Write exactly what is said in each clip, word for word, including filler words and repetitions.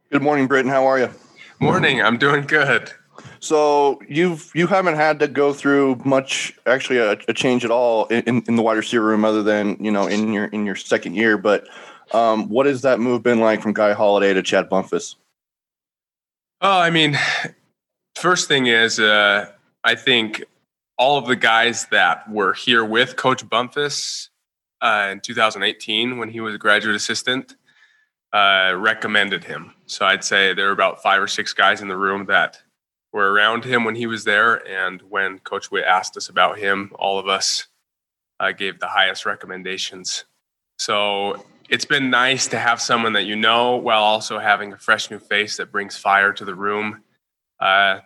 Good morning, Britton. How are you? Morning. I'm doing good. So you've you haven't had to go through much, actually, a, a change at all in, in the wide receiver room, other than you know in your in your second year. But um, what has that move been like from Guy Holiday to Chad Bumphis? Oh, I mean, first thing is, uh, I think all of the guys that were here with Coach Bumphis uh, in two thousand eighteen when he was a graduate assistant uh, recommended him. So I'd say there were about five or six guys in the room that were around him when he was there. And when Coach Witt asked us about him, all of us uh, gave the highest recommendations. So it's been nice to have someone that you know while also having a fresh new face that brings fire to the room. Uh,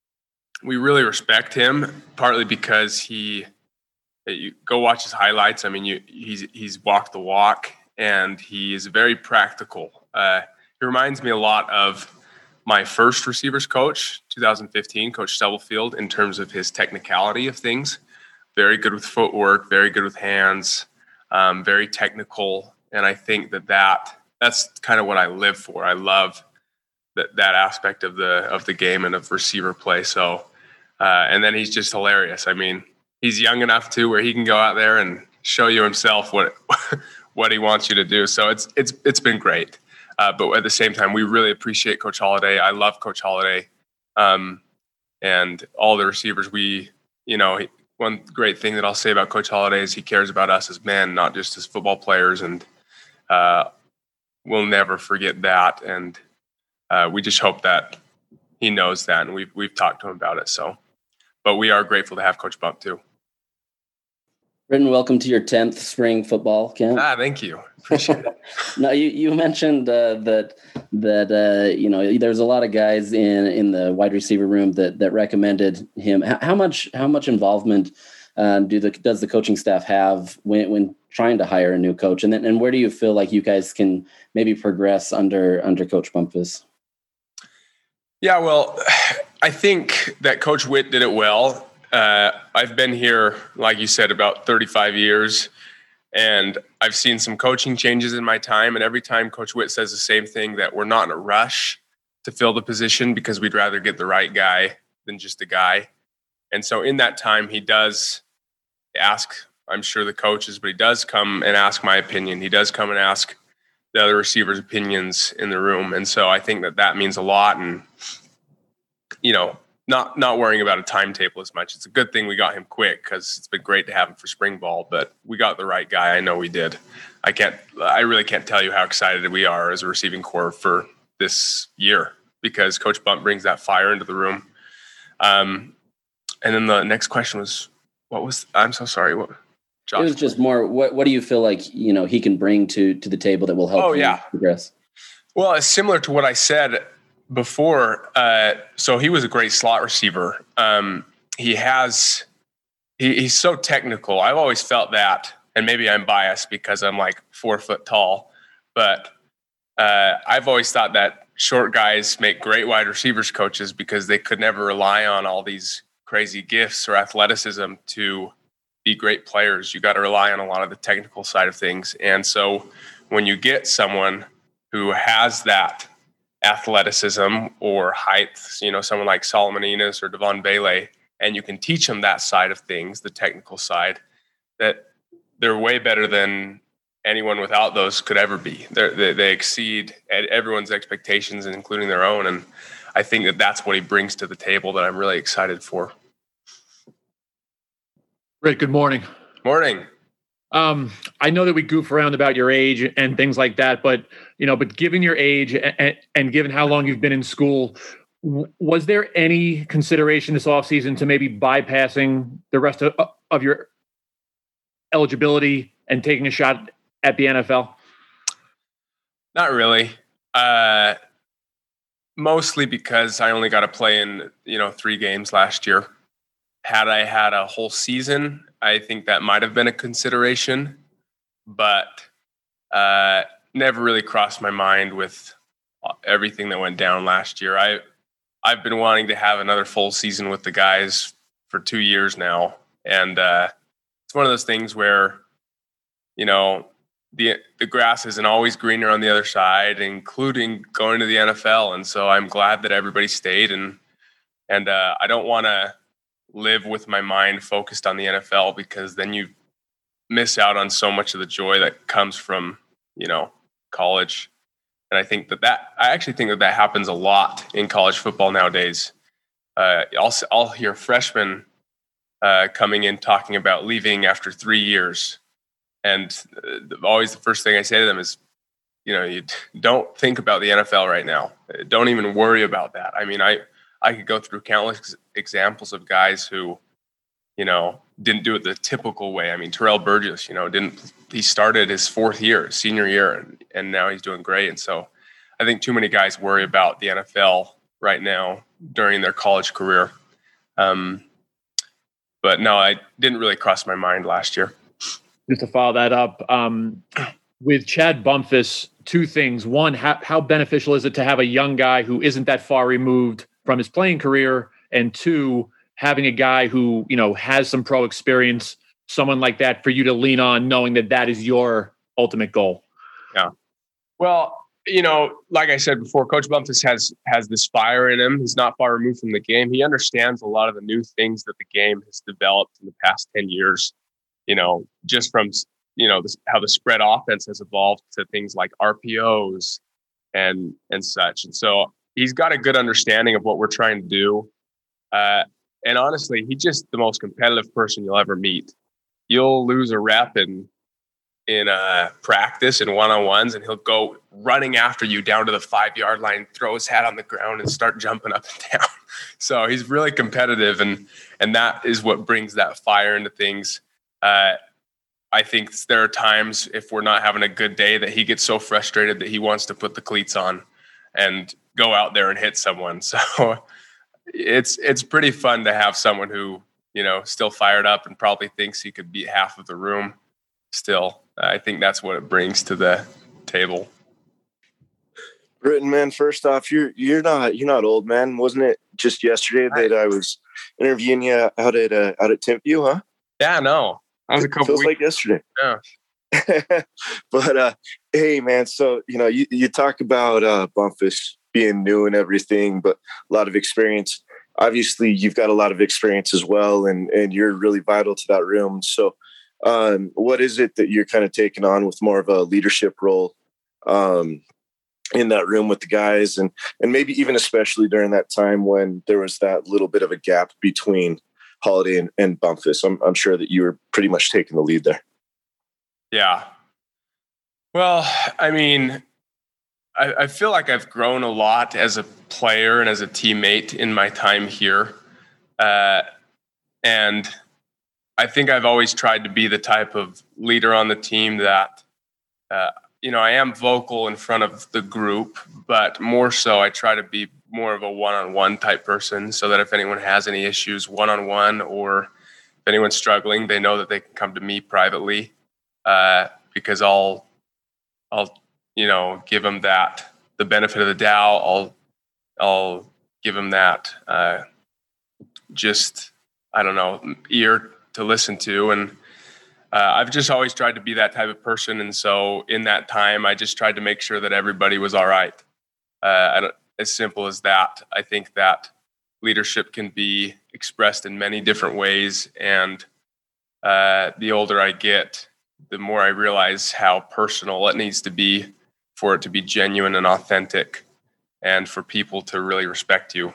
we really respect him, partly because he, you go watch his highlights. I mean, you, he's he's walked the walk, and he is very practical. Uh, he reminds me a lot of my first receivers coach, two thousand fifteen, Coach Stubblefield, in terms of his technicality of things. Very good with footwork, very good with hands, um, very technical. And I think that, that that's kind of what I live for. I love that that aspect of the of the game and of receiver play. So, uh, and then he's just hilarious. I mean, he's young enough too where he can go out there and show you himself what what he wants you to do. So it's it's it's been great. Uh, but at the same time, we really appreciate Coach Holiday. I love Coach Holiday, um, and all the receivers. We, you know, he, one great thing that I'll say about Coach Holiday is he cares about us as men, not just as football players, and uh, we'll never forget that. And uh, we just hope that he knows that, and we've we've talked to him about it. So, but we are grateful to have Coach Bump too. Britton, welcome to your tenth spring football camp. Ah, thank you. Appreciate it. No, you, you mentioned uh, that that uh, you know there's a lot of guys in, in the wide receiver room that that recommended him. How, how much how much involvement uh, do the does the coaching staff have when when trying to hire a new coach? And then and where do you feel like you guys can maybe progress under under Coach Bumphis? Yeah, well, I think that Coach Witt did it well. Uh, I've been here, like you said, about thirty-five years, and I've seen some coaching changes in my time. And every time Coach Witt says the same thing, that we're not in a rush to fill the position because we'd rather get the right guy than just a guy. And so in that time, he does ask, I'm sure, the coaches, but he does come and ask my opinion. He does come and ask the other receivers' opinions in the room. And so I think that that means a lot. And, you know, Not not worrying about a timetable as much. It's a good thing we got him quick because it's been great to have him for spring ball, but we got the right guy. I know we did. I can't, I really can't tell you how excited we are as a receiving corps for this year because Coach Bump brings that fire into the room. Um, and then the next question was, what was, I'm so sorry. What? Josh, it was just more, what, what do you feel like, you know, he can bring to, to the table that will help oh, you yeah. progress? Well, it's similar to what I said before. Uh, so he was a great slot receiver. Um, he has, he, he's so technical. I've always felt that, and maybe I'm biased because I'm like four foot tall, but uh, I've always thought that short guys make great wide receivers coaches because they could never rely on all these crazy gifts or athleticism to be great players. You got to rely on a lot of the technical side of things. And so when you get someone who has that athleticism or height, you know, someone like Solomon Enos or Devon Bailey, and you can teach them that side of things, the technical side, that they're way better than anyone without those could ever be. They're, they they exceed everyone's expectations, including their own. And I think that that's what he brings to the table that I'm really excited for. Rick, good morning. Morning. Um, I know that we goof around about your age and things like that, but you know, but given your age and, and given how long you've been in school, w- was there any consideration this offseason to maybe bypassing the rest of, of your eligibility and taking a shot at the N F L? Not really. Uh, mostly because I only got to play in, you know, three games last year. Had I had a whole season, I think that might have been a consideration, but uh, never really crossed my mind with everything that went down last year. I, I've been wanting to have another full season with the guys for two years now. And uh, it's one of those things where, you know, the the grass isn't always greener on the other side, including going to the N F L. And so I'm glad that everybody stayed. And and uh, I don't want to live with my mind focused on the N F L, because then you miss out on so much of the joy that comes from, you know, college. And I think that that I actually think that that happens a lot in college football nowadays. Uh, I'll I'll hear freshmen uh, coming in talking about leaving after three years. And always the first thing I say to them is, you know, you don't think about the N F L right now. Don't even worry about that. I mean, I, I could go through countless examples of guys who, you know, didn't do it the typical way. I mean, Terrell Burgess, you know, didn't, he started his fourth year, senior year, and, and now he's doing great. And so I think too many guys worry about the N F L right now during their college career. Um, but no, I didn't really cross my mind last year. Just to follow that up, um, with Chad Bumphis, two things. One, how, how beneficial is it to have a young guy who isn't that far removed from his playing career? And two, having a guy who, you know, has some pro experience, someone like that for you to lean on, knowing that that is your ultimate goal. Yeah. Well, you know, like I said before, Coach Bumphis has has this fire in him. He's not far removed from the game. He understands a lot of the new things that the game has developed in the past ten years. You know, just from, you know, this, how the spread offense has evolved to things like R P Os and and such. And so he's got a good understanding of what we're trying to do. Uh, and honestly, he's just the most competitive person you'll ever meet. You'll lose a rep in in uh, practice and one-on-ones, and he'll go running after you down to the five-yard line, throw his hat on the ground, and start jumping up and down. So he's really competitive, and and that is what brings that fire into things. Uh, I think there are times if we're not having a good day that he gets so frustrated that he wants to put the cleats on and go out there and hit someone. So it's it's pretty fun to have someone who, you know, still fired up and probably thinks he could beat half of the room still. I think that's what it brings to the table. Britton, man, first off, you're you're not you're not old, man. Wasn't it just yesterday that I was interviewing you out at uh, out at Timpview, huh? Yeah, no. That was a couple Feels weeks. like yesterday. Yeah. But uh, hey, man. So you know, you, you talk about uh, Bumphis being new and everything, but a lot of experience. Obviously, you've got a lot of experience as well, and and you're really vital to that room. So, um, what is it that you're kind of taking on with more of a leadership role um, in that room with the guys, and and maybe even especially during that time when there was that little bit of a gap between Holiday and, and Bumphis? I'm, I'm sure that you were pretty much taking the lead there. Yeah. Well, I mean, I, I feel like I've grown a lot as a player and as a teammate in my time here. Uh, and I think I've always tried to be the type of leader on the team that, uh, you know, I am vocal in front of the group, but more so I try to be more of a one-on-one type person, so that if anyone has any issues one-on-one, or if anyone's struggling, they know that they can come to me privately, uh, because I'll, I'll, you know, give them that, the benefit of the doubt. I'll, I'll give them that, uh, just, I don't know, ear to listen to. And uh, I've just always tried to be that type of person. And so in that time, I just tried to make sure that everybody was all right. Uh, I don't, As simple as that. I think that leadership can be expressed in many different ways. And uh, the older I get, the more I realize how personal it needs to be for it to be genuine and authentic, and for people to really respect you.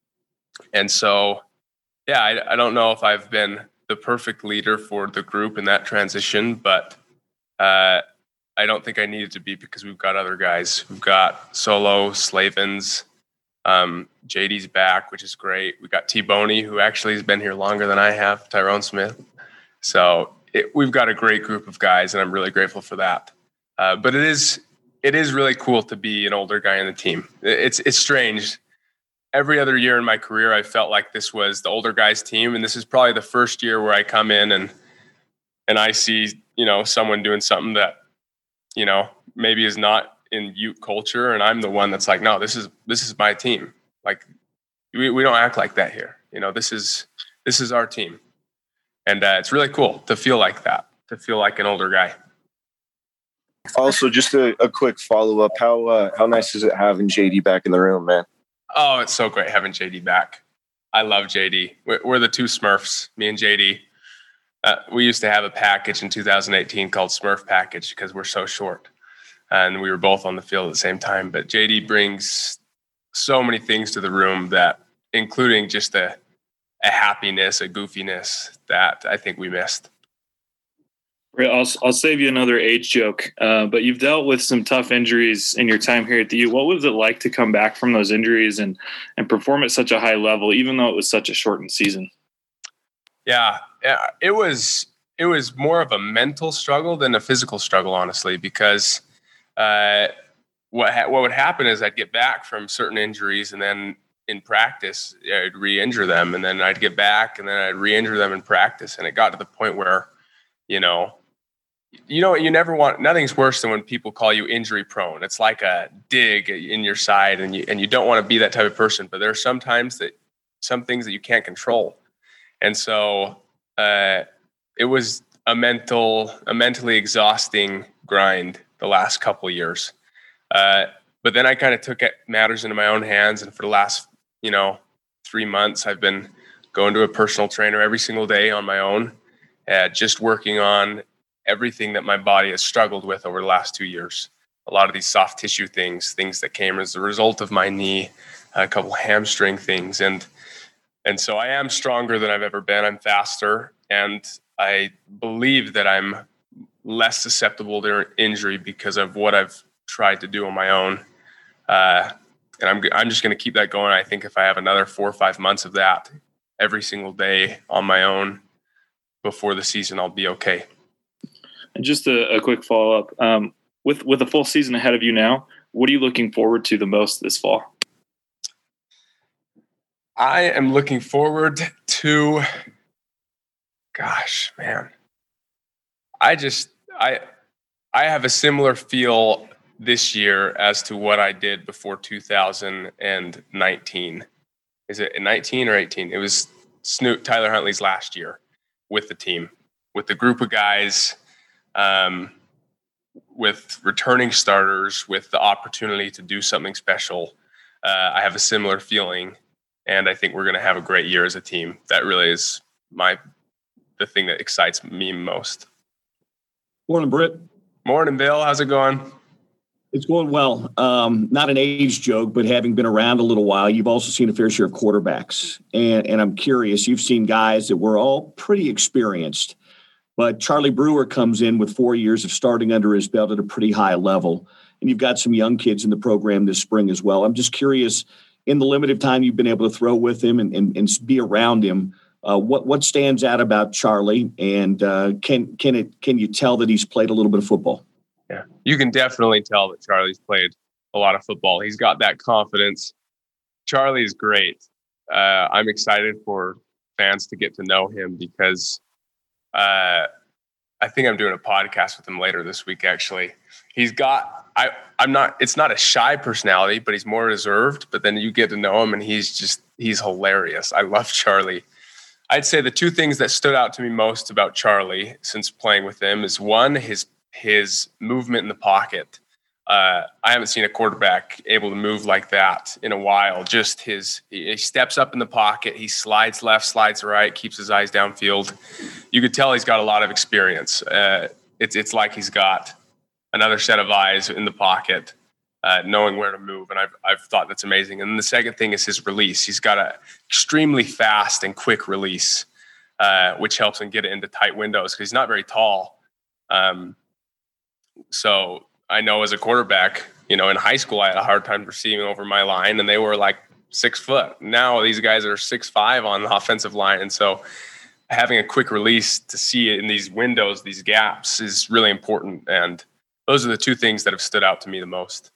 And so, yeah, I, I don't know if I've been the perfect leader for the group in that transition, but uh, I don't think I needed to be, because we've got other guys. We've got Solo, Slavens, um, J D's back, which is great. We got T-Boney, who actually has been here longer than I have, Tyrone Smith. So it, we've got a great group of guys, and I'm really grateful for that. Uh, but it is it is really cool to be an older guy in the team. It's it's strange. Every other year in my career, I felt like this was the older guys' team, and this is probably the first year where I come in and and I see, you know, someone doing something that, you know, maybe is not in Ute culture, and I'm the one that's like, no, this is this is my team. Like, we, we don't act like that here. You know, this is this is our team, and uh, it's really cool to feel like that, to feel like an older guy. Also, just a, a quick follow up. How uh, how nice is it having J D back in the room, man? Oh, it's so great having J D back. I love J D. We're, we're the two Smurfs, me and J D. Uh, we used to have a package in two thousand eighteen called Smurf Package because we're so short. And we were both on the field at the same time. But J D brings so many things to the room, that, including just a, a happiness, a goofiness that I think we missed. I'll, I'll save you another age joke, uh, but you've dealt with some tough injuries in your time here at the U. What was it like to come back from those injuries and, and perform at such a high level, even though it was such a shortened season? Yeah, yeah, it was it was more of a mental struggle than a physical struggle, honestly, because uh, what ha- what would happen is I'd get back from certain injuries, and then in practice I'd re-injure them, and then I'd get back, and then I'd re-injure them in practice, and it got to the point where, you know, you know, you never want, nothing's worse than when people call you injury prone. It's like a dig in your side, and you and you don't want to be that type of person. But there are some times that some things that you can't control. And so uh, it was a mental, a mentally exhausting grind the last couple of years. Uh, but then I kind of took matters into my own hands. And for the last, you know, three months, I've been going to a personal trainer every single day on my own, uh, just working on everything that my body has struggled with over the last two years. A lot of these soft tissue things, things that came as a result of my knee, a couple hamstring things. And And so I am stronger than I've ever been. I'm faster, and I believe that I'm less susceptible to injury because of what I've tried to do on my own. Uh, and I'm I'm just going to keep that going. I think if I have another four or five months of that every single day on my own before the season, I'll be okay. And just a, a quick follow-up. Um, with, with a full season ahead of you now, what are you looking forward to the most this fall? I am looking forward to, gosh, man, I just, I, I have a similar feel this year as to what I did before two thousand nineteen. Is it nineteen or eighteen? It was Snoot, Tyler Huntley's last year with the team, with the group of guys, um, with returning starters, with the opportunity to do something special. Uh, I have a similar feeling. And I think we're going to have a great year as a team. That really is my the thing that excites me most. Morning, Britt. Morning, Bill. How's it going? It's going well. Um, not an age joke, but having been around a little while, you've also seen a fair share of quarterbacks. And, and I'm curious, you've seen guys that were all pretty experienced. But Charlie Brewer comes in with four years of starting under his belt at a pretty high level. And you've got some young kids in the program this spring as well. I'm just curious, in the limited time you've been able to throw with him and, and, and be around him, uh, what what stands out about Charlie? And uh, can can it can you tell that he's played a little bit of football? Yeah, you can definitely tell that Charlie's played a lot of football. He's got that confidence. Charlie is great. Uh, I'm excited for fans to get to know him because uh, I think I'm doing a podcast with him later this week. Actually, he's got. I, I'm not, it's not a shy personality, but he's more reserved. But then you get to know him and he's just, he's hilarious. I love Charlie. I'd say the two things that stood out to me most about Charlie since playing with him is one, his, his movement in the pocket. Uh, I haven't seen a quarterback able to move like that in a while. Just his, he steps up in the pocket. He slides left, slides right, keeps his eyes downfield. You could tell he's got a lot of experience. Uh, it's, it's like he's got another set of eyes in the pocket, uh, knowing where to move. And I've, I've thought that's amazing. And the second thing is his release. He's got a extremely fast and quick release, uh, which helps him get it into tight windows because he's not very tall. Um, so I know as a quarterback, you know, in high school, I had a hard time receiving over my line and they were like six foot. Now these guys are six, five on the offensive line. And so having a quick release to see it in these windows, these gaps is really important. And those are the two things that have stood out to me the most.